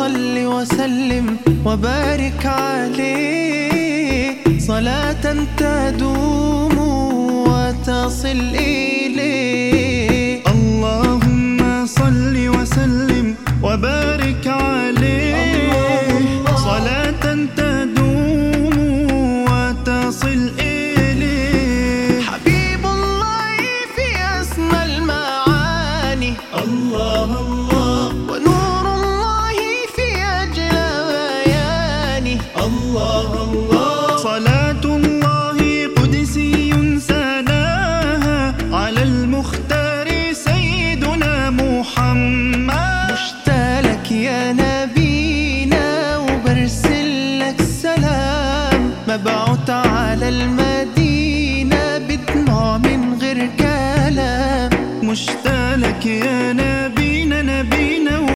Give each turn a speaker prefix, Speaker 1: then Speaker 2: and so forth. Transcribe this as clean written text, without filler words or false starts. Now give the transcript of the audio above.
Speaker 1: صل وسلم وبارك عليه صلاة تدوم وتصل إليه.
Speaker 2: اللهم صل وسلم وبارك عليه صلاة تدوم وتصل إليه.
Speaker 1: حبيب الله في أسمى المعاني
Speaker 2: الله الله،
Speaker 1: ونور الله في أجلى بياني
Speaker 2: الله الله. صلاة الله قدسي سناها على المختار سيدنا محمد.
Speaker 1: مشتاق يا نبينا وبرسل لك سلام، مبعوث على المدينة بدموع من غير كلام.
Speaker 2: مشتاق يا نبينا